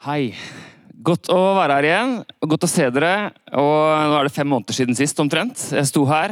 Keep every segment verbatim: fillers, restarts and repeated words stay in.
Hei, godt å være her igjen, godt å se dere, og nå er det fem måneder siden sist omtrent. Jeg sto her,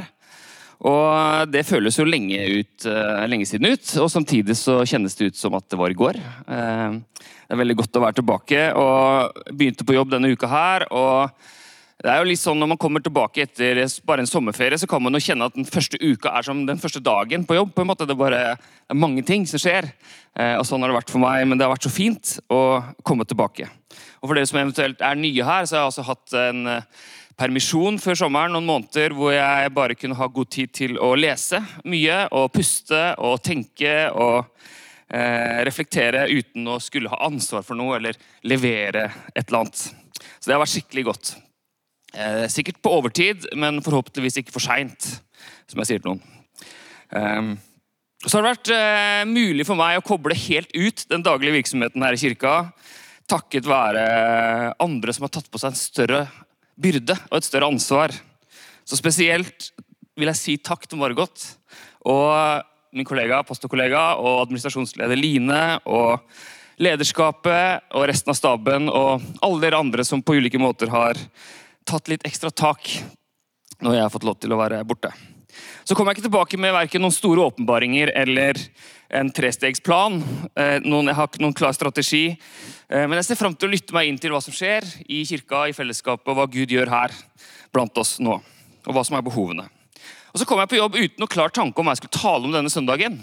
og det føles jo lenge, ut, lenge siden ut, og samtidig så kjennes det ut som at det var i går. Det er veldig godt å være tilbake, og begynte på jobb denne uka her, og det er jo litt sånn når man kommer tilbake etter bare en sommerferie, så kan man jo kjenne at den første uka er som den første dagen på jobb. På en måte det er bare det er mange ting som skjer, og sånn har det vært for meg, men det har vært så fint å komme tilbake. Og for dere som eventuelt er nye her, så har jeg også hatt en permisjon før sommeren, noen måneder hvor jeg bare kunne ha god tid til å lese mye, og puste, og tenke, og eh, reflektere uten å skulle ha ansvar for noe, eller levere et eller annet. Så det har vært skikkelig godt. Eh, sikkert på overtid, men forhåpentligvis ikke for sent, som jeg sier til noen. Um, så har det vært eh, mulig for meg å koble helt ut den daglige virksomheten her i kirka, takket være andre som har tatt på seg en større byrde og et større ansvar. Så spesielt vil jeg si takk til Margot, og min kollega, pastorkollega, og administrasjonsleder Line, og lederskapet, og resten av staben, og alle dere andre som på ulike måter har tatt litt ekstra tak når jeg har fått lov til å være borte. Så kommer jeg ikke tilbake med hverken noen store åpenbaringer eller en trestegsplan. Noen, jeg har ikke noen klar strategi, men jeg ser frem til å lytte meg inn til hva som skjer i kirka, i fellesskapet, og hva Gud gjør her blant oss nå, og hva som er behovene. Og så kom jeg på jobb uten noen klar tanke om hva jeg skulle tale om denne søndagen.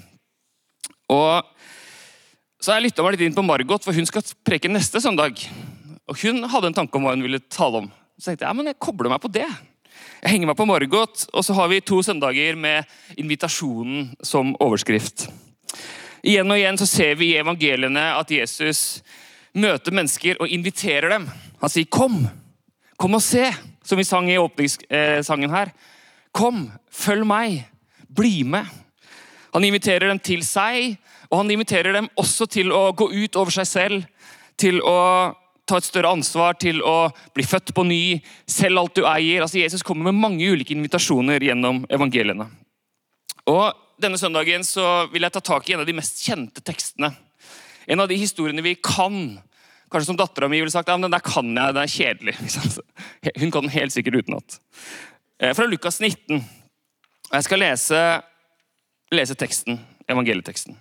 Og så har jeg lyttet meg litt inn på Margot, for hun skal preke neste søndag. Og hun hadde en tanke om hva hun ville tale om. Så tenkte jeg, ja, men jeg kobler meg på det. Jeg henger meg på Margot, og så har vi to søndager med invitasjonen som overskrift. Igjen og igjen så ser vi i evangeliene at Jesus møter mennesker og inviterer dem. Han sier, kom, kom og se, som vi sang i åpningssangen her. Kom, følg meg, bli med. Han inviterer dem til seg, og han inviterer dem også til å gå ut over seg selv, til å ta et større ansvar, til å bli født på ny, selv alt du eier. Altså Jesus kommer med mange ulike invitasjoner gjennom evangeliene. Og denne søndagen så vil jeg ta tak i en av de mest kjente tekstene. En av de historiene vi kan. Kanskje som datteren min ville sagt, ja, men den der kan jeg, den er kjedelig. Hun kan den helt sikkert utenat. Fra Lukas nitten. Og jeg skal lese, lese teksten, evangelieteksten.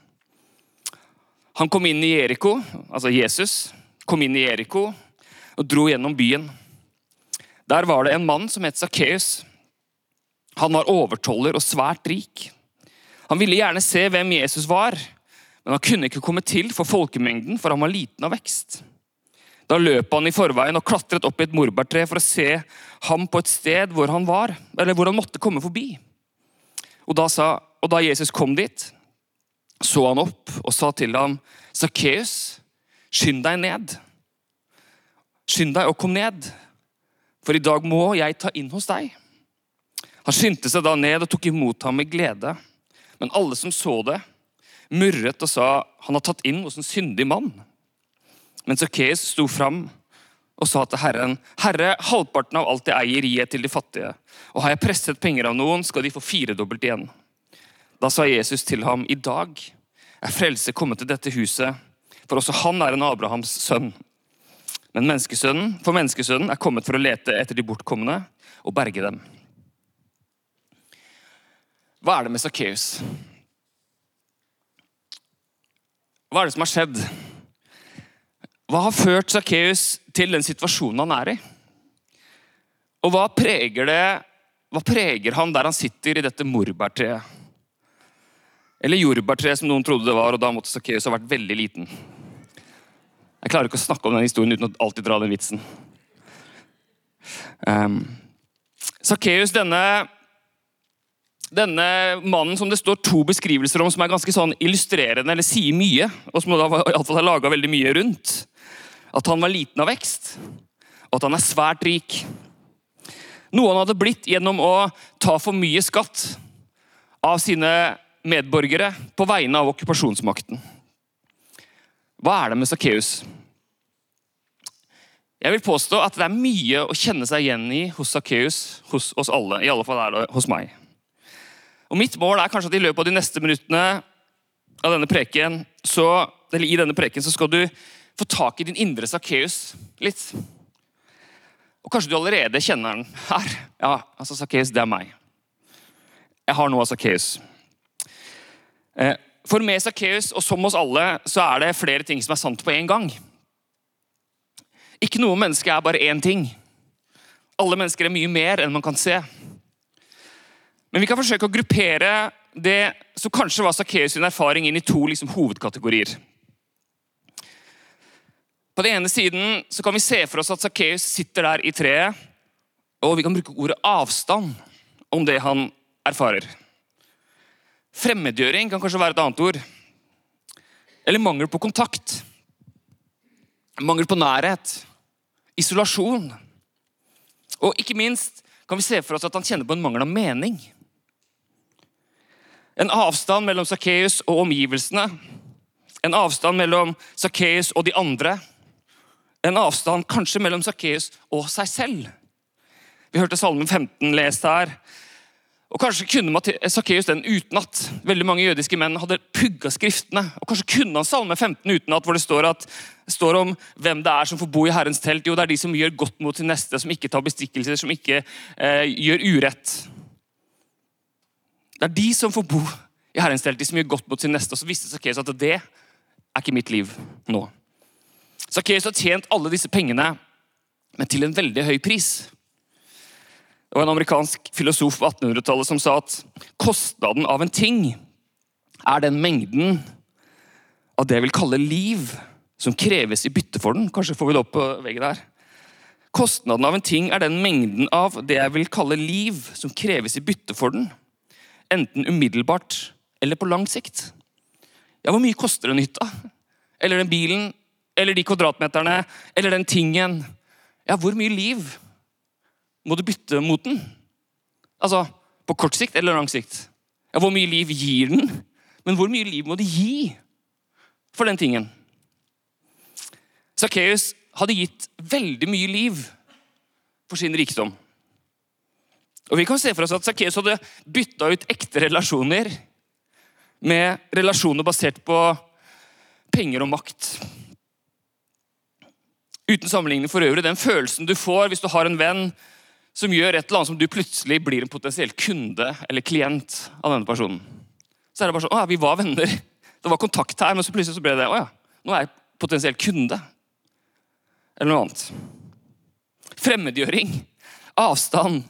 Han kom inn i Jeriko, altså Jesus, kom inn i Jeriko og dro gjennom byen. Der var det en mann som het Zacchaeus. Han var overtoller og svært rik. Han ville gjerne se hvem Jesus var, men han kunne ikke komme til for folkemengden, for han var liten av vekst. Da løp han i forveien og klatret opp i et morbærtre for å se ham på et sted hvor han var, eller hvor han måtte komme forbi. Og da, sa, og da Jesus kom dit, så han opp og sa til ham, Zacchaeus, skynd deg ned. Skynd deg og kom ned, for i dag må jeg ta inn hos deg. Han skyndte seg da ned og tok imot ham med glede. Men alle som så det, murret og sa, han har tatt inn hos en syndig mann. Men Zacchaeus sto fram og sa til Herren, Herre, halvparten av alt jeg eier gir jeg til de fattige, og har jeg presset penger av noen, skal de få firedobbelt igjen. Da sa Jesus til ham, i dag er frelse kommet til dette huset, for også han er en Abrahams sønn. Men menneskesønnen, for menneskesønnen er kommet for å lete etter de bortkomne og berge dem. Hva er det med Zacchaeus? Hva er det som har skjedd? Hva har ført Zacchaeus til den situasjonen han er i? Og hva preger det, hva preger han der han sitter i dette morbærtreet? Eller jordbærtreet som noen trodde det var, og da måtte Zacchaeus ha vært veldig liten. Jeg klarer ikke å snakke om den historien uten å alltid dra den vitsen. Um, Zacchaeus, denne, denne mannen som det står to beskrivelser om, som er ganske sånn illustrerende, eller sier mye, og som da i alle fall har laget veldig mye rundt. At han var liten av vekst, og at han er svært rik. Noe han hadde blitt gjennom å ta for mye skatt av sine medborgere på vegne av okkupasjonsmakten. Hva er det med Zacchaeus? Jeg vil påstå at det er mye å kjenne seg igjen i hos Zacchaeus, hos oss alle, i alle fall er det hos meg. Og mitt mål er kanskje at i løpet av de neste minuttene av denne preken, så, eller i denne preken, så skal du få tak i din indre Zacchaeus litt. Og kanskje du allerede kjenner den her. Ja, altså Zacchaeus, det er meg. Jeg har noe av Zacchaeus. For med Zacchaeus, og som oss alle, så er det flere ting som er sant på en gang. Ikke noe menneske er bare én ting. Alle mennesker er mye mer enn man kan se. Men vi kan forsøke å gruppere det som kanskje var Zacchaeus sin erfaring inn i to liksom, hovedkategorier. På den ene siden så kan vi se for oss at Zacchaeus sitter der i treet, og vi kan bruke ordet avstand om det han erfarer. Fremmedgjøring kan kanskje være et annet ord. Eller mangel på kontakt. Mangel på nærhet. Isolasjon. Og ikke minst kan vi se for oss at han kjenner på en mangel av mening. En avstand mellom Zacchaeus og omgivelsene. En avstand mellom Zacchaeus og de andre. En avstand kanskje mellom Zacchaeus og seg selv. Vi hørte Salmen femten lest her. Og kanskje kunne Zacchaeus den utenat. Veldig mange jødiske menn hadde pugget skriftene. Og kanskje kunne han Salme femten utenat, hvor det står, at, det står om hvem det er som får bo i Herrens telt. Jo, det er de som gjør godt mot sin neste, som ikke tar bestikkelser, som ikke eh, gjør urett. Det er de som får bo i Herrens telt, de som gjør godt mot sin neste. Og så visste Zacchaeus at det er ikke mitt liv nå. Zacchaeus har tjent alle disse pengene, men til en veldig høy pris. Det var en amerikansk filosof på attenhundretallet som sa at kostnaden av en ting er den mengden av det jeg vil kalle liv som kreves i bytte for den. Kanskje får vi det opp på veggen her. Kostnaden av en ting er den mengden av det jeg vil kalle liv som kreves i bytte for den. Enten umiddelbart eller på lang sikt. Ja, hvor mye koster en hytta? Eller den bilen? Eller de kvadratmeterne? Eller den tingen? Ja, hvor mye liv må du bytte mot den? Altså, på kort sikt eller lang sikt? Ja, hvor mye liv gir den? Men hvor mye liv må du gi for den tingen? Zacchaeus hadde gitt veldig mye liv for sin rikdom. Og vi kan se for oss at Zacchaeus hadde byttet ut ekte relasjoner med relasjoner basert på penger og makt. Uten sammenligning for øvrig, den følelsen du får hvis du har en venn som gjør et eller annet som du plutselig blir en potensiell kunde eller klient av denne personen. Så er det bare sånn, å ja, vi var venner. Det var kontakt her, men så plutselig så ble det, å ja, nå er jeg potensiell kunde. Eller noe annet. Fremmedgjøring, avstand.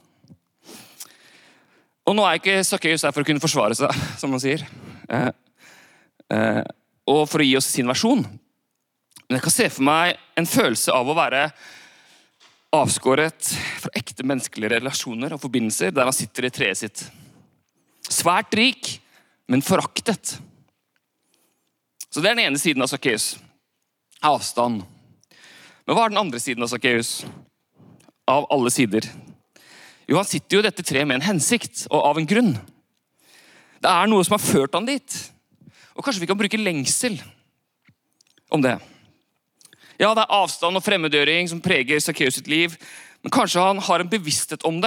Og nå er ikke Zacchaeus her for å kunne forsvare seg, som man sier. Eh, eh, og for å gi oss sin versjon. Men jeg kan se for meg en følelse av å være avskåret fra ekte menneskelige relasjoner og forbindelser der han sitter i treet sitt. Svært rik, men foraktet. Så det er den ene siden av Zacchaeus. Avstand. Men hva er den andre siden av Zacchaeus? Av alle sider. Jo, han sitter jo i dette treet med en hensikt og av en grunn. Det er noe som har ført han dit. Og kanskje vi kan bruke lengsel om det. Ja, det er avstand og fremmedgjøring som preger Zacchaeus sitt liv, men kanskje han har en bevissthet om det.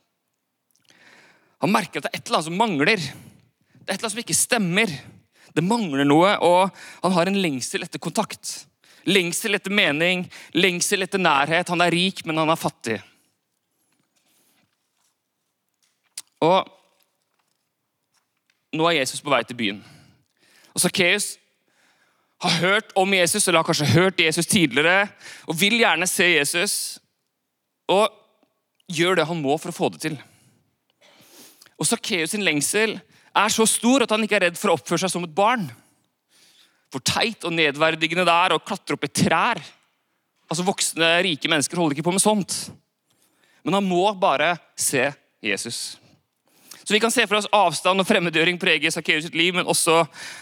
Han merker at det er et eller annet som mangler. Det er et eller annet som ikke stemmer. Det mangler noe, og han har en lengsel etter kontakt. Lengsel etter mening, lengsel etter nærhet. Han er rik, men han er fattig. Og nå er Jesus på vei til byen. Og Zacchaeus har hørt om Jesus, eller har kanskje hørt Jesus tidligere, og vil gjerne se Jesus, og gjør det han må for å få det til. Og Zacchaeus sin lengsel er så stor at han ikke er redd for å oppføre seg som et barn. For teit og nedverdigende der, og klatre opp i trær. Altså voksne, rike mennesker holder ikke på med sånt. Men han må bare se Jesus. Så vi kan se for oss avstand og fremmedgjøring preger Zacchaeus sitt liv, men også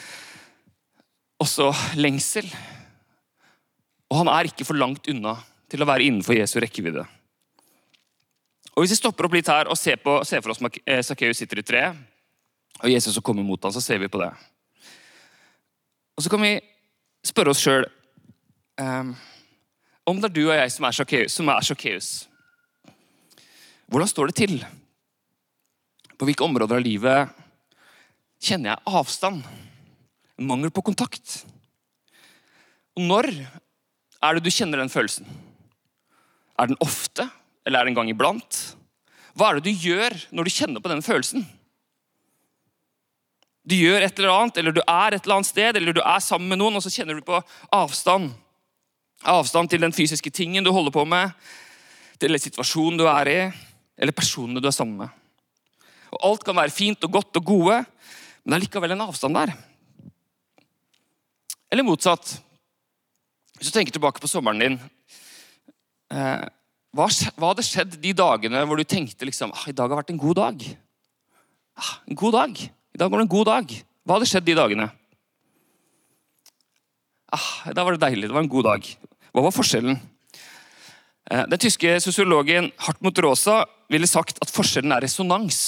Også lengsel. Og han er ikke for langt unna til å være innenfor Jesu rekkevidde. Og hvis vi stopper opp litt her og ser, på, ser for oss at Zacchaeus sitter i treet, og Jesus kommer mot ham, så ser vi på det. Og så kan vi spørre oss selv, um, om det er du og jeg som er Zacchaeus, som er Zacchaeus. Hvordan står det til? På hvilke områder av livet kjenner jeg avstand? Mangel på kontakt. Og når er det du kjenner den følelsen? Er den ofte, eller er det en gang iblant? Hva er det du gjør når du kjenner på den følelsen? Du gjør et eller annet, eller du er et eller annet sted, eller du er sammen med noen, og så kjenner du på avstand. Avstand til den fysiske tingen du holder på med, til situasjonen du er i, eller personene du er sammen med. Og alt kan være fint og godt og gode, men det er likevel en avstand der. Eller motsatt. Hvis du tenker tilbake på sommeren din, eh, hva, hva hadde skjedd de dagene hvor du tenkte liksom, ah, i dag har vært en god dag? Ah, en god dag. I dag var det en god dag. Hva hadde skjedd de dagene? Ah, da var det deilig, det var en god dag. Hva var forskjellen? Eh, den tyske sosiologen Hartmut Rosa ville sagt at forskjellen er resonans.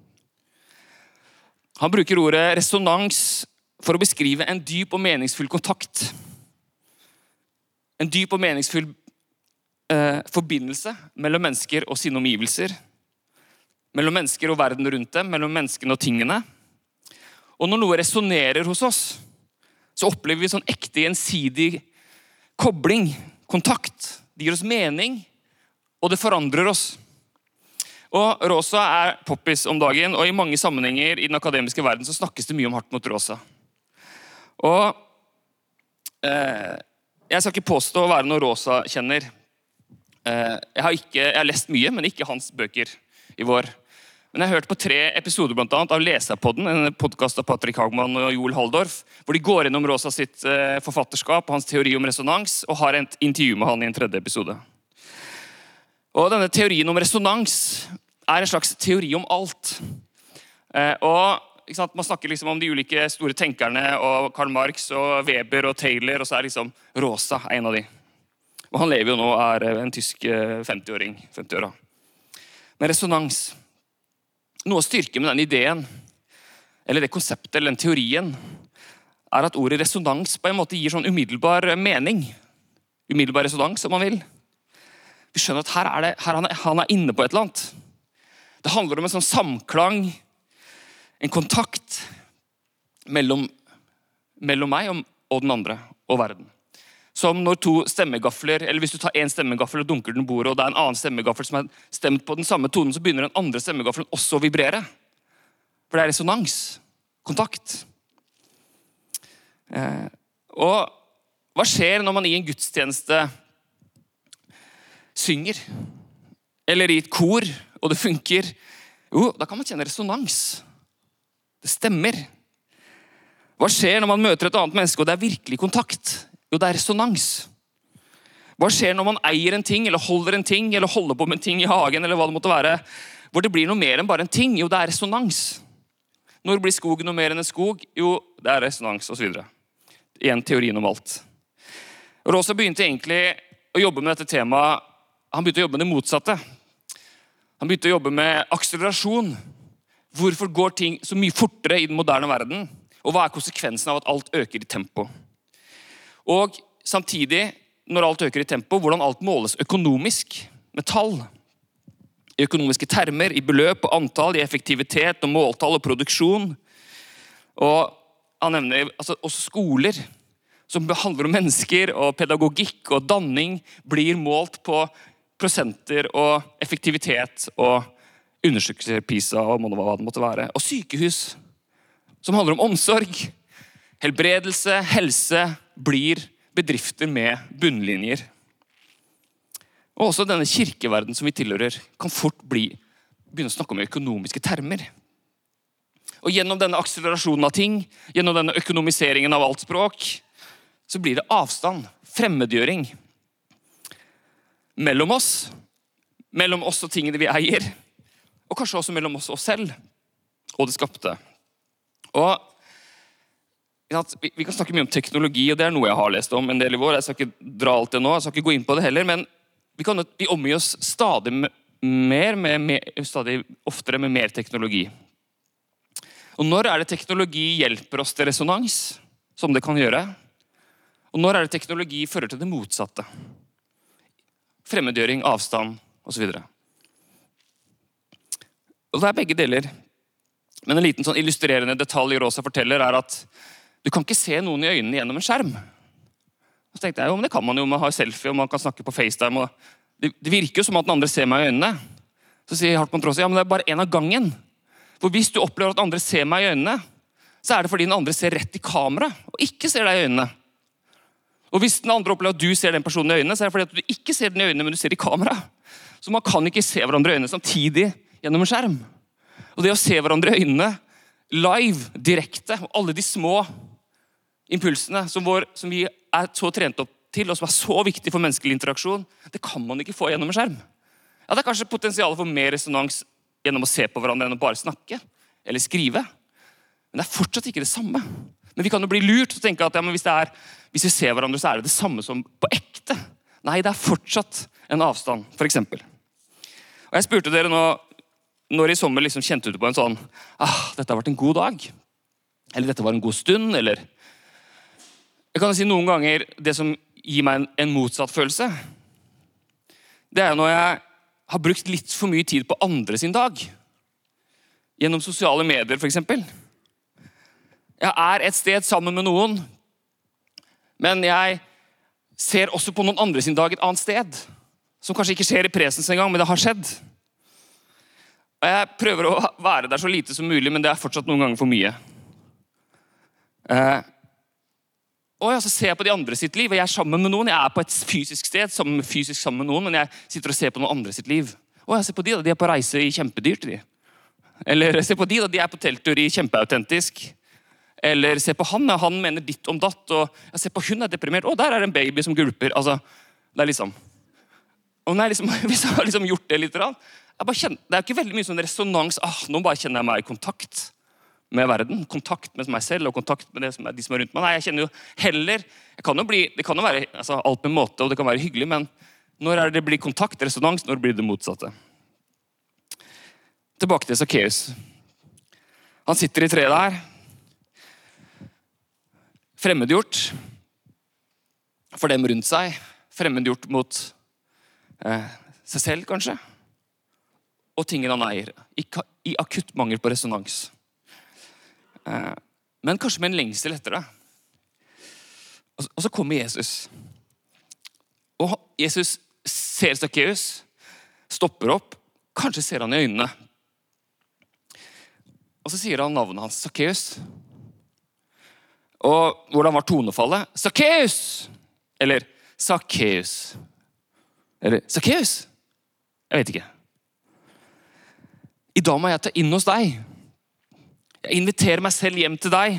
Han bruker ordet resonans for å beskrive en dyp og meningsfull kontakt. En dyp og meningsfull eh, forbindelse mellom mennesker og sine omgivelser. Mellom mennesker og verden rundt dem, mellom menneskene og tingene. Og når noe resonerer hos oss, så opplever vi sånn ekte gjensidig kobling, kontakt. Det gir oss mening, og det forandrer oss. Og Rosa er poppis om dagen, og i mange sammenhenger i den akademiske verden så snakkes det mye om Hartmut Rosa. Og eh, jeg skal ikke påstå å være noen Rosa-kjenner. Eh, jeg, har ikke, jeg har lest mye, men ikke hans bøker i vår. Men jeg har hørt på tre episoder blant annet av Leserpodden, en podcast av Patrick Hagman og Joel Halldorf, hvor de går innom Rosa sitt eh, forfatterskap og hans teori om resonans, og har et intervju med han i en tredje episode. Og denne teorien om resonans er en slags teori om alt. Eh, og ikke sant, man snakker liksom om de ulike store tenkerne, og Karl Marx og Weber og Taylor, og så er liksom Rosa en av de. Og han lever jo nå, er en tysk femti-åring, femti år. Men resonans. Noe å styrke med den ideen, eller det konseptet, eller den teorien, er at ordet resonans på en måte gir sånn umiddelbar mening. Umiddelbar resonans, om man vil. Vi skjønner at her er, det, her han, er, han er inne på et eller annet. Det handler om en sånn samklang, en kontakt mellom, mellom meg og, og den andre, og verden. Som når to stemmegafler, eller hvis du tar en stemmegaffel og dunker den i bordet, og det er en annen stemmegaffel som er stemt på den samme tonen, så begynner den andre stemmegaffelen også å vibrere. For det er resonans, kontakt. Eh, og hva skjer når man i en gudstjeneste synger, eller i et kor, og det funker? Jo, da kan man kjenne resonans. Det stemmer. Hva skjer når man møter et annet menneske, og det er virkelig kontakt? Jo, det er resonans. Hva skjer når man eier en ting, eller holder en ting, eller holder på med en ting i hagen, eller hva det måtte være, hvor det blir noe mer enn bare en ting? Jo, det er resonans. Når blir skog noe mer enn en skog? Jo, det er resonans, og så videre. Igjen teorien om alt. Rosa begynte egentlig å jobbe med dette temaet. Han begynte å jobbe med det motsatte. Han begynte å jobbe med akselerasjon. Hvorfor går ting så mye fortere i den moderne verden? Og hva er konsekvensen av at alt øker i tempo? Og samtidig, når alt øker i tempo, hvordan alt måles økonomisk, med tall. I økonomiske termer, i beløp og antall, i effektivitet og måltall og produksjon. Og han nevner altså, også skoler, som handler om mennesker, og pedagogikk og danning, blir målt på prosenter og effektivitet og undersøkelser, PISA og hva det måtte være. Og sykehus, som handler om omsorg, helbredelse, helse, blir bedrifter med bunnlinjer. Og også denne kirkeverden som vi tilhører, kan fort bli, begynne å snakke om økonomiske termer. Og gjennom denne akselerasjonen av ting, gjennom denne økonomiseringen av alt språk, så blir det avstand, fremmedgjøring, mellom oss, mellom oss og tingene vi eier, og kanskje også mellom oss og oss selv, og det skapte. Og vi kan snakke mye om teknologi, og det er noe jeg har lest om en del i vår. Jeg skal ikke dra alt det nå, jeg skal ikke gå inn på det heller, men vi, kan, vi omgir oss stadig, mer med, med, stadig oftere med mer teknologi. Og når er det teknologi hjelper oss til resonans, som det kan gjøre? Og når er det teknologi fører til det motsatte? Fremmedgjøring, avstand, og så videre. Og det er begge deler. Men en liten sånn illustrerende detalj Rosa forteller er at du kan ikke se noen i øynene gjennom en skjerm. Så tenkte jeg, jo, men det kan man jo, man har selfie, og man kan snakke på FaceTime, og det, det virker jo som at den andre ser meg i øynene. Så sier Hartmann Traas, ja, men det er bare en av gangen. For hvis du opplever at andre ser meg i øynene, så er det fordi den andre ser rett i kamera, og ikke ser deg i øynene. Og hvis den andre opplever at du ser den personen i øynene, så er det fordi at du ikke ser den i øynene, men du ser i kamera. Så man kan ikke se hverandre i øynene samtidig gjennom en skjerm. Og det å se hverandre i øynene, live, direkte, og alle de små impulsene som, vår, som vi er så trent opp til, og som er så viktig for menneskelig interaksjon, det kan man ikke få gjennom en skjerm. Ja, det er kanskje potensial for mer resonans gjennom å se på hverandre enn å bare snakke, eller skrive. Men det er fortsatt ikke det samme. Men vi kan jo bli lurt til å tenke at ja, men hvis, det er, hvis vi ser hverandre, så er det det samme som på ekte. Nei, det er fortsatt en avstand, for eksempel. Og jeg spurte dere nå, når i sommer liksom kjente du på en sånn, ah, dette har vært en god dag, eller dette var en god stund, eller jeg kan si noen ganger det som gir meg en, en motsatt følelse. Det er når jeg har brukt litt for mye tid på andre sin dag. Gjennom sosiale medier, for eksempel. Jeg er et sted sammen med noen, men jeg ser også på noen andre sin dag et annet sted, som kanskje ikke skjer i presens en gang, men det har skjedd. Og jeg prøver å være der så lite som mulig, men det er fortsatt noen ganger for mye. Eh, Og så ser jeg på de andre sitt liv, og jeg er sammen med noen. Jeg er på et fysisk sted, sammen, fysisk sammen med noen, men jeg sitter og ser på noen andre sitt liv. Og jeg ser på de, da, de er på reise i kjempedyrt. De. Eller jeg ser på de, da, de er på telttur i kjempeautentisk. Eller se på han, han mener ditt om datt, og jeg ser på hun er deprimert. Å, der er en baby som gulper. Altså, det er liksom... Og når jeg liksom, hvis jeg har liksom gjort det litt, jeg bare kjenner, det er ikke veldig mye sånn resonans. Ah, nå bare kjenner jeg meg i kontakt med verden, kontakt med meg selv og kontakt med det som er, de som er rundt meg. Nei, jeg kjenner jo heller, jeg kan jo bli, det kan jo være altså, alt med måte, og det kan være hyggelig, men når er det blir kontakt, resonans, når blir det motsatte? Tilbake til Zacchaeus. Han sitter i treet der, fremmedgjort for dem rundt seg, fremmedgjort mot eh, seg selv kanskje, og tingene han eier, i, i akutt mangel på resonans. Men kanskje med en lengsel etter det. Og så kommer Jesus. Og Jesus ser Zacchaeus, stopper opp, kanskje ser han i øynene. Og så sier han navnet hans, Zacchaeus. Og hvordan var tonefallet? Zacchaeus! Eller Zacchaeus. Eller Zacchaeus? Jeg vet ikke. I dag må jeg ta inn hos deg. Jeg inviterer meg selv hjem til deg.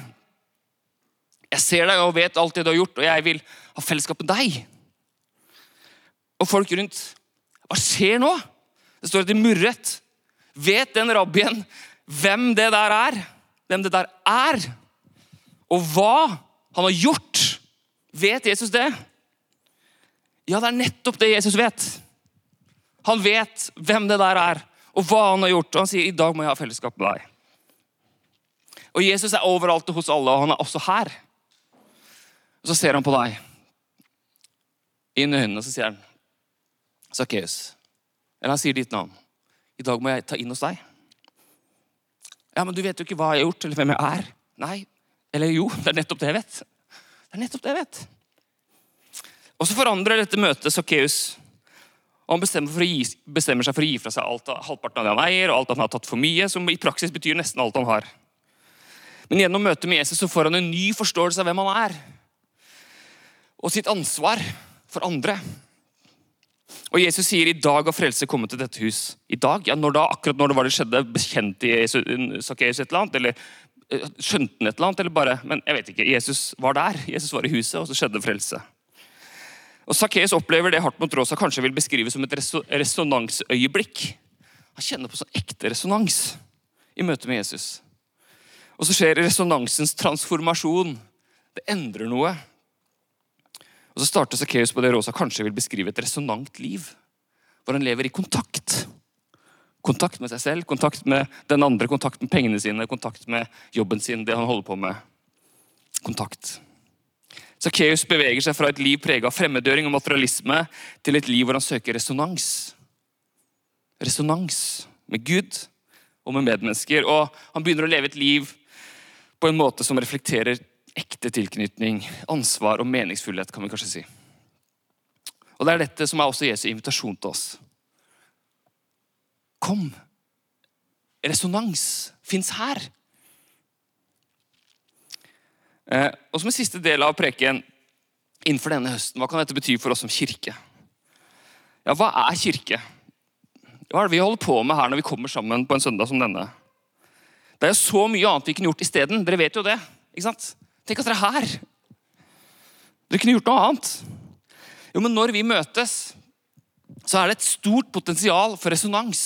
Jeg ser deg og vet alt det du har gjort, og jeg vil ha fellesskap med deg. Og folk rundt, hva skjer nå? Det står at de murret. Vet den rabbien hvem det der er? Hvem det der er? Og hva han har gjort? Vet Jesus det? Ja, det er nettopp det Jesus vet. Han vet hvem det der er, og hva han har gjort. Og han sier, i dag må jeg ha fellesskap med deg. Og Jesus er overalt og hos alle, og han er også her. Og så ser han på deg. Inn i øynene, og så sier han, Zacchaeus. Eller han sier ditt navn. I dag må jeg ta inn hos deg. Ja, men du vet jo ikke hva jeg har gjort, eller hvem jeg er. Nei, eller jo, det er nettopp det jeg vet. Det er nettopp det jeg vet. Og så forandrer dette møtet Zacchaeus. Og han bestemmer, for å gi, bestemmer seg for å gi fra seg alt, halvparten av det han eier, og alt han har tatt for mye, som i praksis betyr nesten alt han har. Men gjennom møtet med Jesus så får han en ny forståelse av hvem han er. Og sitt ansvar for andre. Og Jesus sier, i dag har frelse kommet til dette hus. I dag? Ja, når da, akkurat når det var det skjedde, bekjente Zacchaeus et eller annet, eller skjønte han et eller annet, eller bare, men jeg vet ikke, Jesus var der. Jesus var i huset, og så skjedde frelse. Og Zacchaeus opplever det Hartmann Traas kanskje vil beskrive som et resonansøyeblikk. Han kjenner på sånn ekte resonans i møte med Jesus. Og så skjer resonansens transformasjon. Det endrer noe. Og så starter Zacchaeus på det Rosa kanskje vil beskrive et resonant liv. Hvor han lever i kontakt. Kontakt med seg selv, kontakt med den andre, kontakt med pengene sine, kontakt med jobben sin, det han holder på med. Kontakt. Zacchaeus beveger seg fra et liv preget av fremmedgjøring og materialisme til et liv hvor han søker resonans. Resonans med Gud og med medmennesker. Og han begynner å leve et liv på en måte som reflekterer ekte tilknytning, ansvar og meningsfullhet, kan vi kanskje si. Og det er dette som er også Jesu invitasjon til oss. Kom! Resonans finnes her. Eh, og som en siste del av preken innenfor denne høsten, hva kan dette bety for oss som kirke? Ja, hva er kirke? Hva er det vi holder på med her når vi kommer sammen på en søndag som denne? Det er jo så mye annet vi kunne gjort i stedet. Dere vet jo det, ikke sant? Tenk at dere er her. Dere kunne gjort noe annet. Jo, men når vi møtes, så er det et stort potensial for resonans.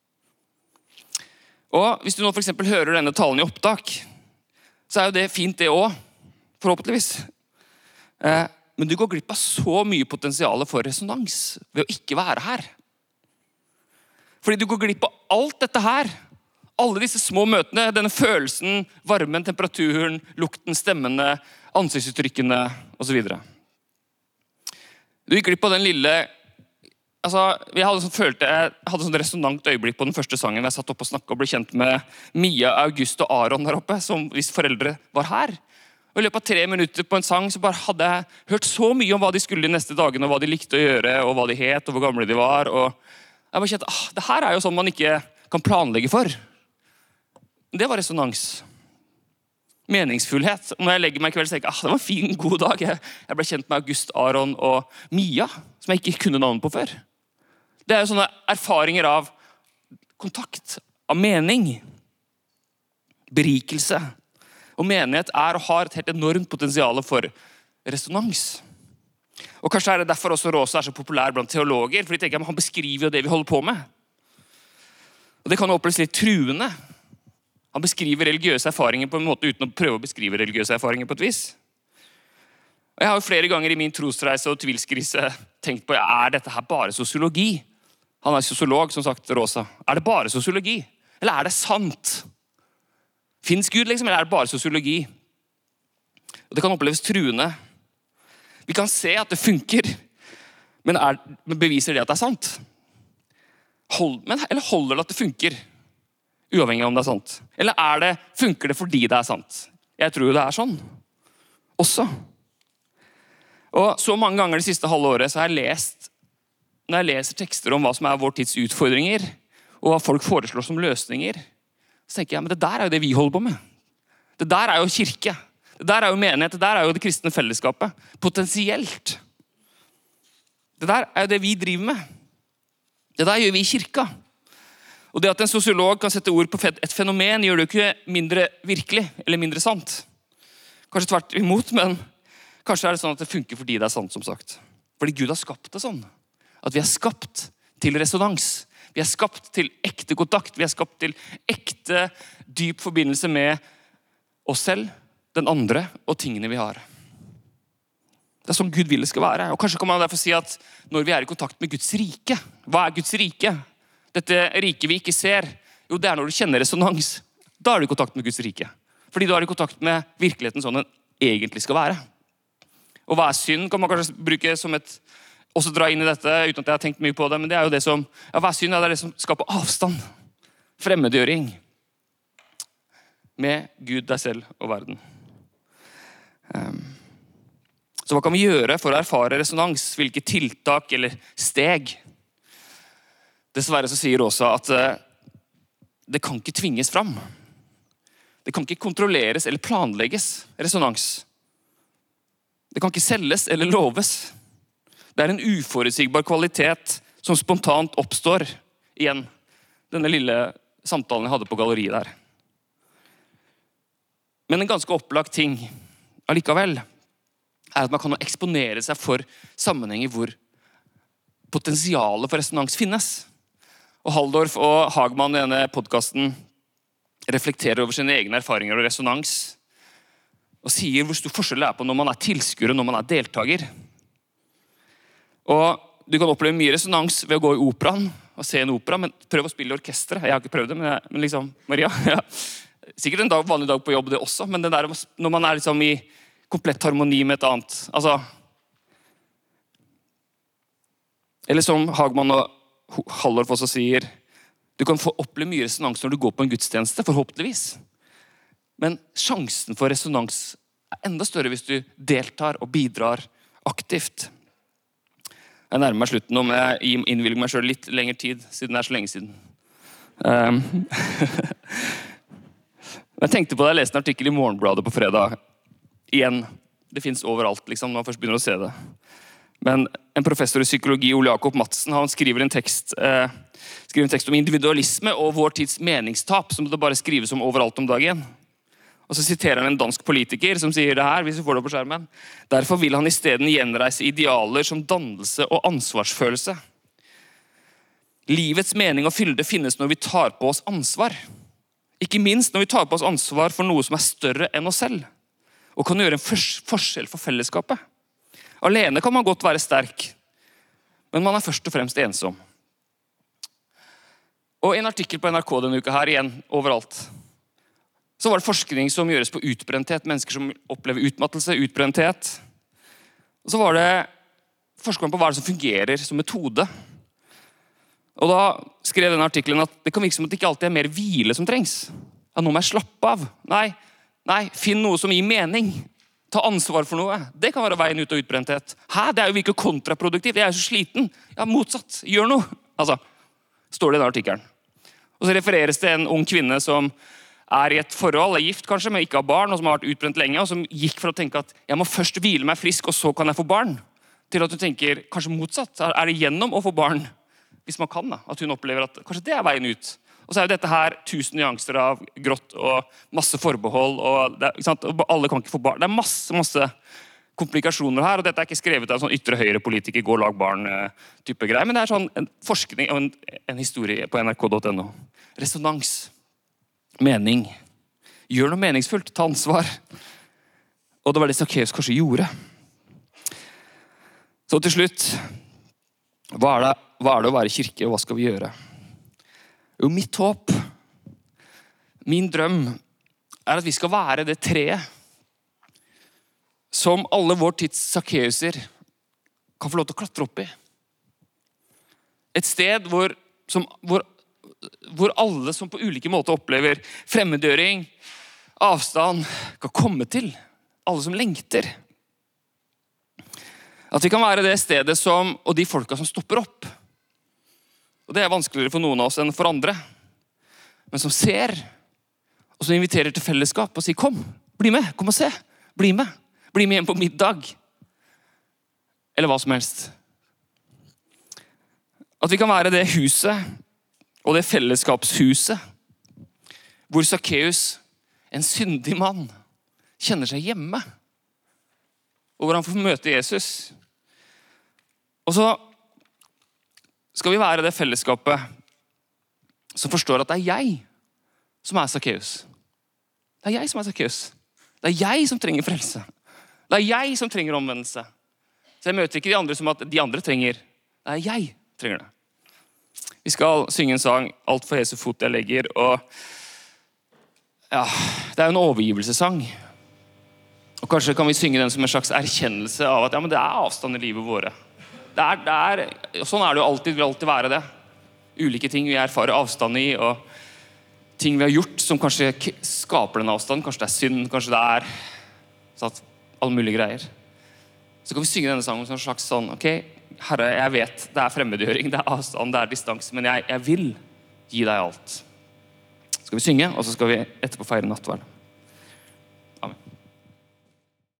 Og hvis du nå for eksempel hører denne talen i opptak, så er jo det fint det også, forhåpentligvis. Eh, men du går glipp av så mye potensial for resonans ved å ikke være her. Fordi du går glipp av alt dette her. Alle disse små møtene, denne følelsen, varmen, temperaturen, lukten, stemmene, ansiktsuttrykkene og så videre. Du gikk glipp av den lille... Altså, jeg hadde sånn, følte, jeg hadde sånn resonant øyeblikk på den første sangen. Jeg satt opp og snakket og ble kjent med Mia, August og Aron der oppe, som hvis foreldre var her. Og i løpet av tre minutter på en sang så bare hadde jeg hørt så mye om hva de skulle de neste dagene, og hva de likte å gjøre, og hva de het, og hvor gamle de var. Og jeg bare kjente, ah, det her er jo sånn man ikke kan planlegge for. Det var resonans. Meningsfullhet. Når jeg legger meg i kveld, så tenker jeg, ah, det var en fin, god dag. Jeg, jeg ble kjent med August, Aron og Mia, som jeg ikke kunne navn på før. Det er jo sånne erfaringer av kontakt, av mening, berikelse. Og menighet er og har et helt enormt potensial for resonans. Og kanskje er det derfor også Rosa er så populær blant teologer, for de tenker at han beskriver jo det vi holder på med. Og det kan jo oppleves litt truende. Han beskriver religiøse erfaringer på en måte uten å prøve å beskrive religiøse erfaringer på et vis. Og jeg har jo flere ganger i min trosreise og tvilskrise tenkt på, er dette her bare sosiologi? Han er sosiolog, som sagt, Rosa. Er det bare sosiologi? Eller er det sant? Finnes Gud, liksom, eller er det bare sosiologi? Og det kan oppleves truende. Vi kan se at det funker, men, er, men beviser det at det er sant? Hold, men, eller holder det at det funker, uavhengig av om det er sant? Eller er det, funker det fordi det er sant? Jeg tror det er sånn. Også. Og så mange ganger det siste halve året så har jeg lest, når jeg leser tekster om hva som er vår tids utfordringer, og hva folk foreslår som løsninger, så tenker jeg, men det der er jo det vi holder på med. Det der er jo kirke. Det der er jo menighet. Det der er jo det kristne fellesskapet. Potensielt. Det der er jo det vi driver med. Det der gjør vi i kirka. Og det at en sosiolog kan sette ord på et fenomen, gjør det jo ikke mindre virkelig, eller mindre sant. Kanskje tvert imot, men kanskje er det sånn at det funker fordi det er sant, som sagt. Fordi Gud har skapt det sånn. At vi er skapt til resonans. Vi er skapt til ekte kontakt. Vi er skapt til ekte, dyp forbindelse med oss selv, den andre og tingene vi har. Det er sånn Gud vil det skal være. Og kanskje kan man derfor si at når vi er i kontakt med Guds rike, hva er Guds rike? Dette rike vi ikke ser, jo det er når du kjenner resonans. Da er du i kontakt med Guds rike. Fordi du er i kontakt med virkeligheten sånn den egentlig skal være. Og hva er synd, kan man kanskje bruke som et også dra inn i dette, uten at jeg har tenkt mye på det, men det er jo det som, ja, hva er synd? Ja, det er det som skaper avstand, fremmedgjøring med Gud, deg selv og verden. Um, så hva kan vi gjøre for å erfare resonans? Hvilke tiltak eller steg? Dessverre så sier Rosa at uh, det kan ikke tvinges fram. Det kan ikke kontrolleres eller planlegges resonans. Det kan ikke selges eller loves. Det er en uforutsigbar kvalitet som spontant oppstår igjen. Denne lille samtalen jeg hadde på galleriet der. Men en ganske opplagt ting allikevel er at man kan eksponere seg for sammenhenger hvor potensialet for resonans finnes. Og Halldorf og Hagmann i denne podcasten reflekterer over sine egne erfaringer og resonans og sier hvor stor forskjell det er på når man er tilskuer og når man er deltaker. Og du kan oppleve mye resonans ved å gå i operaen og se en opera, men prøv å spille i orkestret. Jeg har ikke prøvd det, men, jeg, men liksom, Maria, ja. Sikkert en dag, vanlig dag på jobb det også, men det der, når man er liksom i komplett harmoni med et annet, altså, eller som Hagmann og Halldorf også sier, du kan få oppleve mye resonans når du går på en gudstjeneste, forhåpentligvis. Men sjansen for resonans er enda større hvis du deltar og bidrar aktivt. Jeg nærmer meg slutten om jeg innvilger meg selv litt lengre tid, siden det er så lenge siden. Um, jeg tenkte på det, jeg leste en artikkel i Morgenbladet på fredag. Igjen, det finnes overalt, liksom, når man først begynner å se det. Men en professor i psykologi, Ole Jakob Madsen, han skriver en tekst, eh, skriver en tekst om individualisme og vår tids meningstap, som det bare skrives om overalt om dagen. Og så siterer han en dansk politiker som sier det her, hvis vi får det på skjermen. Derfor vil han i stedet gjenreise idealer som dannelse og ansvarsfølelse. Livets mening og fylde finnes når vi tar på oss ansvar. Ikke minst når vi tar på oss ansvar for noe som er større enn oss selv, og kan gjøre en forskjell for fellesskapet. Alene kan man godt være sterk, men man er først og fremst ensom. Og i en artikkel på N R K denne uka her, igjen, overalt, så var det forskning som gjøres på utbrenthet, mennesker som opplever utmattelse, utbrenthet. Og så var det forskning på hva det som fungerer som metode. Og da skrev denne artikkelen at det kan virke som at det ikke alltid er mer hvile som trengs. At noe må jeg slappe av. Nei, nei, finn noe som gir mening. Ta ansvar for noe. Det kan være veien ut av utbrenthet. Hæ, det er jo ikke kontraproduktivt. Jeg er jo så sliten. Ja, motsatt. Gjør noe. Altså, står det i den artikkelen. Og så refereres det en ung kvinne som er i et forhold, er gift kanskje, men ikke har barn, og som har vært utbrent lenge, og som gikk for å tenke at jeg må først hvile meg frisk, og så kan jeg få barn. Til at du tenker, kanskje motsatt, er det gjennom å få barn, hvis man kan da, at hun opplever at kanskje det er veien ut. Og så er jo dette her tusen nyanser av grått og masse forbehold, og det, ikke sant? Alle kan ikke få barn. Det er masse, masse komplikasjoner her, og dette er ikke skrevet av en sånn ytre høyre politiker, gå og lag barn-type greier, men det er sånn en forskning og en, en historie på N R K punktum N O. Resonans. Mening. Gjør noe meningsfullt. Ta ansvar. Og det var det Zacchaeus kanskje gjorde. Så til slutt, hva er det, hva er det å være kirke, og hva skal vi gjøre? Jo, mitt håp, min drøm, er at vi skal være det treet som alle vår tids Zacchaeuser kan få lov til å klatre opp i. Et sted hvor, som, hvor hvor alle som på ulike måter opplever fremmedgjøring, avstand, kan komme til. Alle som lengter. At vi kan være det stedet som, og de folka som stopper opp. Og det er vanskeligere for noen av oss enn for andre. Men som ser, og som inviterer til fellesskap og sier, kom, bli med, kom og se, bli med. Bli med hjem på middag. Eller hva som helst. At vi kan være det huset, og det fellesskapshuset, hvor Zacchaeus, en syndig mann, kjenner seg hjemme, og hvor han får møte Jesus. Og så skal vi være det fellesskapet som forstår at det er jeg som er Zacchaeus. Det er jeg som er Zacchaeus. Det er jeg som trenger frelse. Det er jeg som trenger omvendelse. Så jeg møter ikke de andre som at de andre trenger. Det er jeg trenger det. Vi skal synge en sang, Alt for Jesu fot jeg legger, og ja, det er jo en overgivelsessang. Og kanskje kan vi synge den som en slags erkjennelse av at ja, men det er avstand i livet våre. Det er, det er, sånn er det jo alltid, vil alltid være det. Ulike ting vi erfarer avstand i, og ting vi har gjort som kanskje skaper den avstanden. Kanskje det er synd, kanskje det er sånn, alle mulige greier. Så kan vi synge denne sangen som en slags sånn, ok, Herre, jeg vet, det er fremmedgjøring, det er avstand, det er distanse, men jeg, jeg vil gi deg alt. Så skal vi synge, og så skal vi etterpå feire nattverd.